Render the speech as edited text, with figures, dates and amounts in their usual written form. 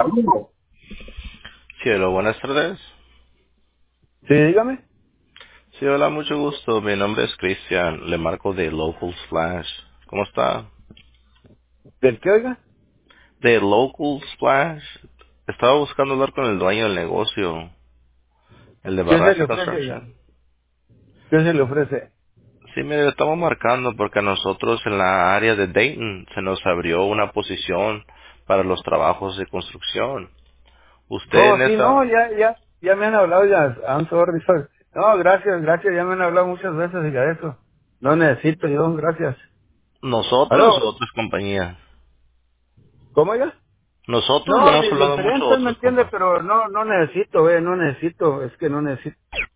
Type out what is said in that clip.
Sí, hola, buenas tardes. Sí, dígame. Sí, hola, mucho gusto. Mi nombre es Cristian. Le marco de Local Splash. ¿Cómo está? ¿Del qué, oiga? De Local Splash. Estaba buscando hablar con el dueño del negocio, el de ¿Qué se le Barraza ofrece, oiga? Construction. ¿Qué se le ofrece? Sí, mire, le estamos marcando porque a nosotros en la área de Dayton se nos abrió una posición para los trabajos de construcción. Usted Oh, en sí, no, esa... ya me han hablado, ya, I'm sorry, sorry. No, gracias, ya me han hablado muchas veces de eso. No necesito yo, gracias. Nosotros o ¿Aló? otras compañías. ¿Cómo, oiga? Nosotros le No, hemos hablado mucho a diferentes, ¿me otras entiende? compañías. Pero no necesito, no necesito, es que no necesito.